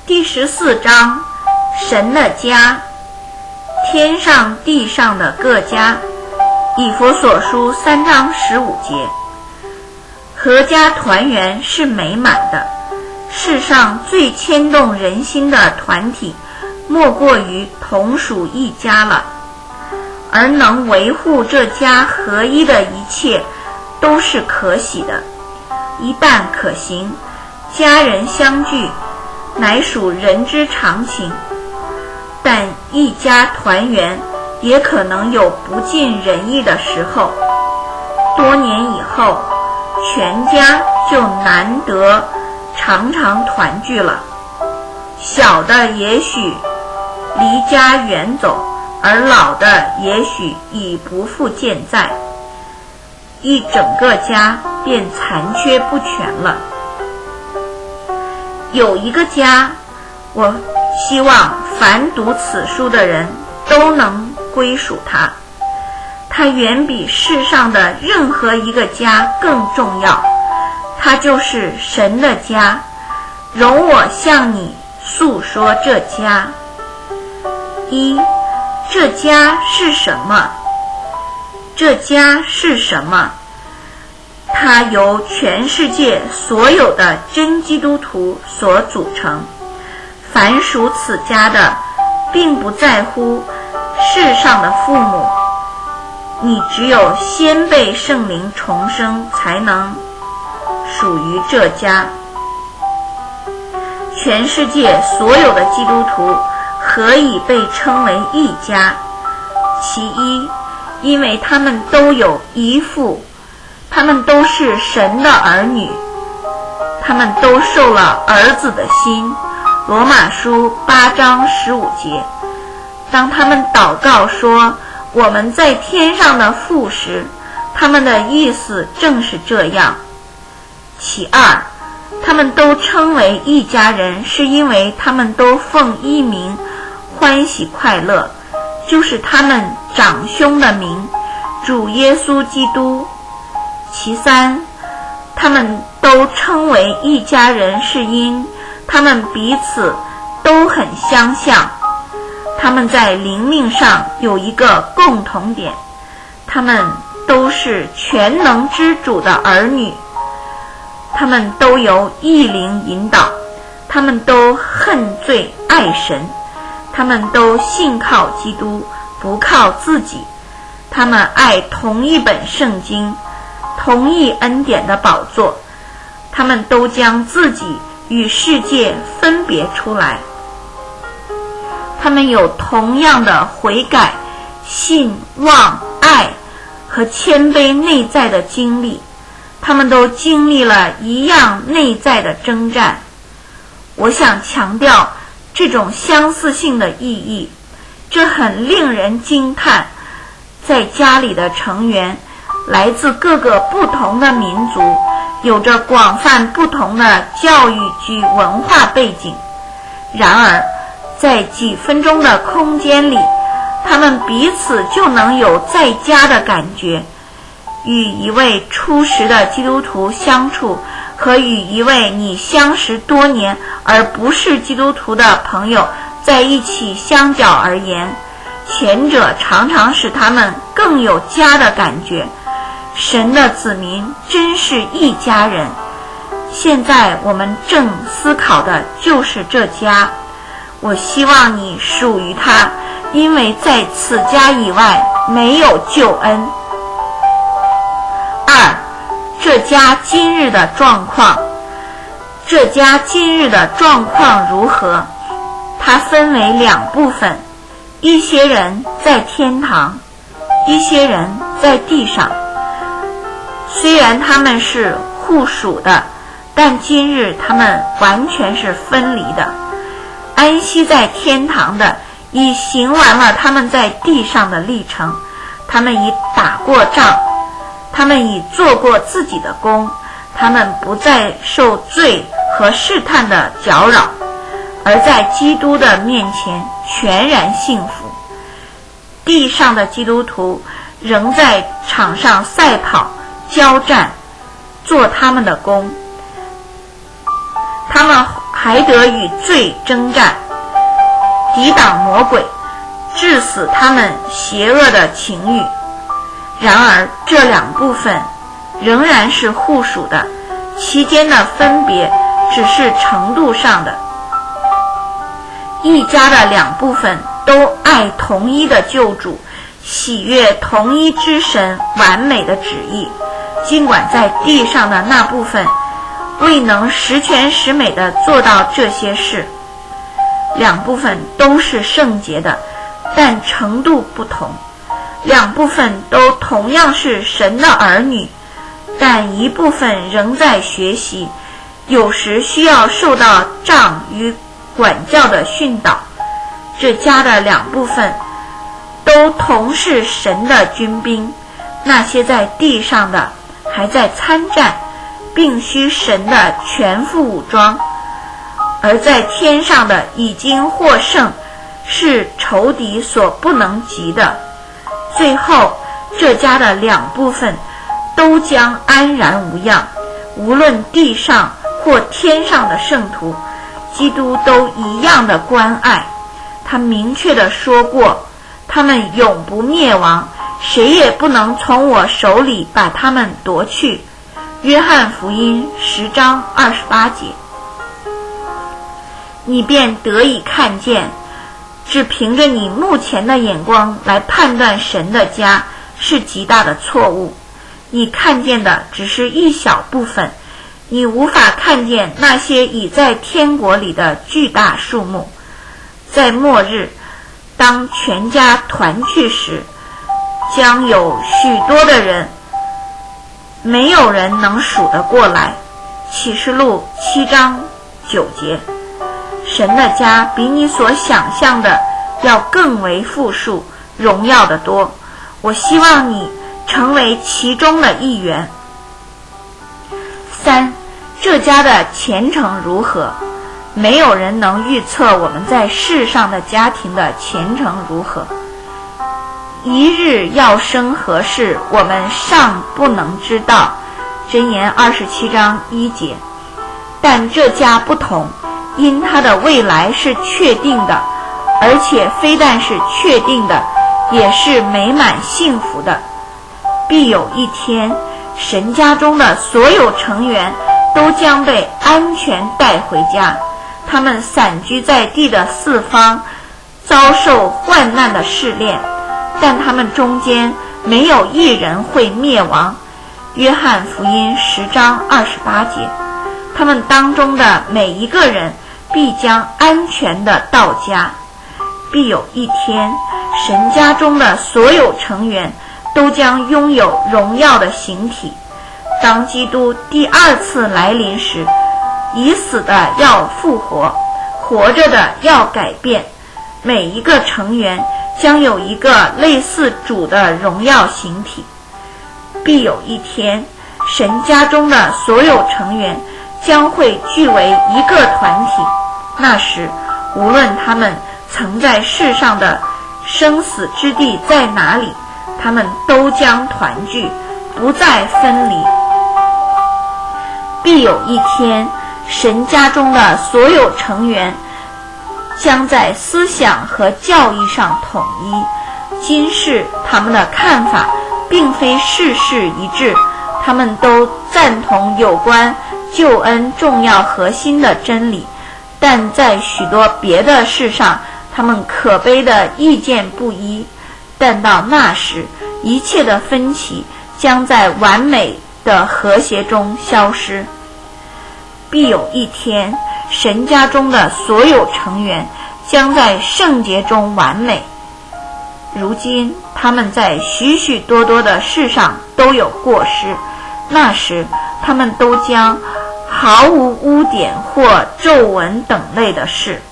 第14章，神的家，天上地上的各家。以弗所书3章15节。合家团圆是美满的，世上最牵动人心的团体，莫过于同属一家了。而能维护这家合一的一切，都是可喜的。一旦可行，家人相聚，乃属人之常情。但一家团圆，也可能有不尽人意的时候。多年以后，全家就难得常常团聚了。小的也许离家远走，而老的也许已不复健在，一整个家便残缺不全了。有一个家，我希望凡读此书的人都能归属它。它远比世上的任何一个家更重要，它就是神的家。容我向你诉说这家。一，这家是什么？这家是什么？它由全世界所有的真基督徒所组成。凡属此家的，并不在乎世上的父母，你只有先被圣灵重生，才能属于这家。全世界所有的基督徒何以被称为一家？其一，因为他们都有一父，他们都是神的儿女，他们都受了儿子的心。罗马书8章15节。当他们祷告说我们在天上的父时，他们的意思正是这样。其二，他们都称为一家人，是因为他们都奉一名欢喜快乐，就是他们长兄的名，主耶稣基督。其三，他们都称为一家人，是因他们彼此都很相像。他们在灵命上有一个共同点，他们都是全能之主的儿女，他们都由一灵引导，他们都恨罪爱神，他们都信靠基督，不靠自己，他们爱同一本圣经，同一恩典的宝座，他们都将自己与世界分别出来。他们有同样的悔改、信望、爱和谦卑内在的经历，他们都经历了一样内在的征战。我想强调这种相似性的意义，这很令人惊叹。在家里的成员来自各个不同的民族，有着广泛不同的教育及文化背景，然而在几分钟的空间里，他们彼此就能有在家的感觉。与一位初识的基督徒相处，和与一位你相识多年而不是基督徒的朋友在一起相较而言，前者常常使他们更有家的感觉。神的子民真是一家人。现在我们正思考的就是这家。我希望你属于他，因为在此家以外没有救恩。二，这家今日的状况。这家今日的状况如何？它分为两部分，一些人在天堂，一些人在地上。虽然他们是互属的，但今日他们完全是分离的。安息在天堂的已行完了他们在地上的历程，他们已打过仗，他们已做过自己的工，他们不再受罪和试探的搅扰，而在基督的面前全然幸福。地上的基督徒仍在场上赛跑交战，做他们的工，他们还得与罪征战，抵挡魔鬼，致死他们邪恶的情欲。然而这两部分仍然是互属的，其间的分别只是程度上的。一家的两部分都爱同一的救主，喜悦同一之神完美的旨意，尽管在地上的那部分未能十全十美地做到这些事。两部分都是圣洁的，但程度不同。两部分都同样是神的儿女，但一部分仍在学习，有时需要受到杖与管教的训导。这家的两部分都同是神的军兵，那些在地上的还在参战，并需神的全副武装，而在天上的已经获胜，是仇敌所不能及的。最后这家的两部分都将安然无恙，无论地上或天上的圣徒，基督都一样的关爱。他明确地说过，他们永不灭亡，谁也不能从我手里把他们夺去。约翰福音10章28节。你便得以看见，只凭着你目前的眼光来判断神的家是极大的错误。你看见的只是一小部分，你无法看见那些已在天国里的巨大数目。在末日，当全家团聚时，将有许多的人，没有人能数得过来。启示录7章9节。神的家比你所想象的要更为富庶，荣耀的多。我希望你成为其中的一员。3. 这家的前程如何？没有人能预测我们在世上的家庭的前程如何。一日要生何事，我们尚不能知道。箴言27章1节。但这家不同，因他的未来是确定的，而且非但是确定的，也是美满幸福的。必有一天，神家中的所有成员都将被安全带回家。他们散居在地的四方，遭受患难的试炼，但他们中间没有一人会灭亡。约翰福音10章28节。他们当中的每一个人必将安全地到家。必有一天，神家中的所有成员都将拥有荣耀的形体。当基督第二次来临时，已死的要复活，活着的要改变。每一个成员将有一个类似主的荣耀形体。必有一天，神家中的所有成员将会聚为一个团体。那时，无论他们曾在世上的生死之地在哪里，他们都将团聚，不再分离。必有一天，神家中的所有成员将在思想和教义上统一。今世他们的看法并非事事一致，他们都赞同有关救恩重要核心的真理，但在许多别的事上，他们可悲的意见不一。但到那时，一切的分歧将在完美的和谐中消失。必有一天，神家中的所有成员将在圣洁中完美。如今他们在许许多多的事上都有过失，那时他们都将毫无污点或皱纹等类的事。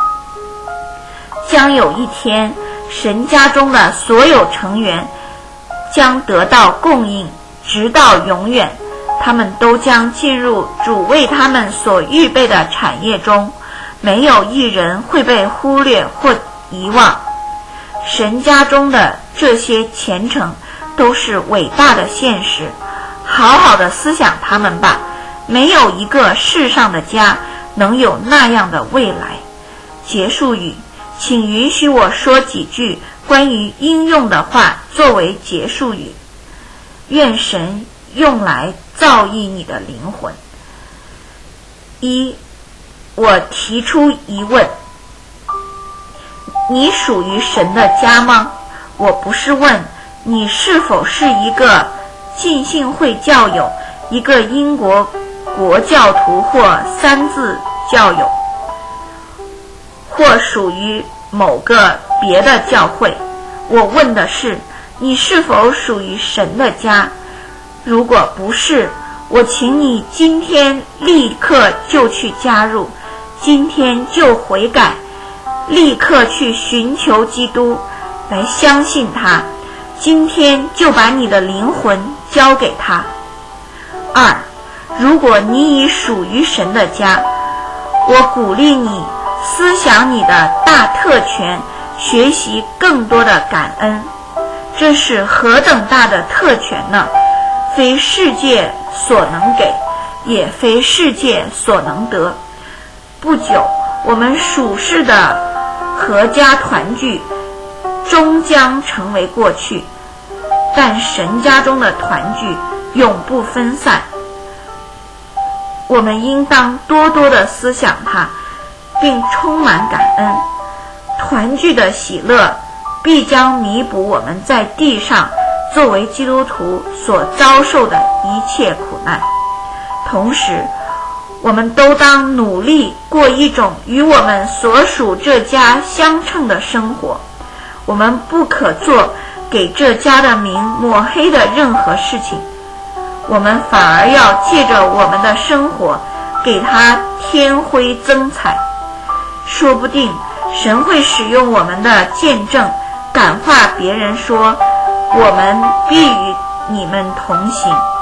将有一天，神家中的所有成员将得到供应，直到永远。他们都将进入主为他们所预备的产业中，没有一人会被忽略或遗忘。神家中的这些前程都是伟大的现实，好好的思想他们吧。没有一个世上的家能有那样的未来。结束语，请允许我说几句关于应用的话作为结束语，愿神用来造诣你的灵魂。一，我提出疑问，你属于神的家吗？我不是问你是否是一个浸信会教友，一个英国国教徒或三字教友，或属于某个别的教会。我问的是你是否属于神的家。如果不是，我请你今天立刻就去加入，今天就悔改，立刻去寻求基督，来相信他，今天就把你的灵魂交给他。二，如果你已属于神的家，我鼓励你思想你的大特权，学习更多的感恩。这是何等大的特权呢？非世界所能给，也非世界所能得。不久，我们属世的合家团聚终将成为过去，但神家中的团聚永不分散。我们应当多多的思想它，并充满感恩。团聚的喜乐必将弥补我们在地上作为基督徒所遭受的一切苦难。同时，我们都当努力过一种与我们所属这家相称的生活。我们不可做给这家的名抹黑的任何事情，我们反而要借着我们的生活给它添辉增彩。说不定神会使用我们的见证感化别人说，我们必与你们同行。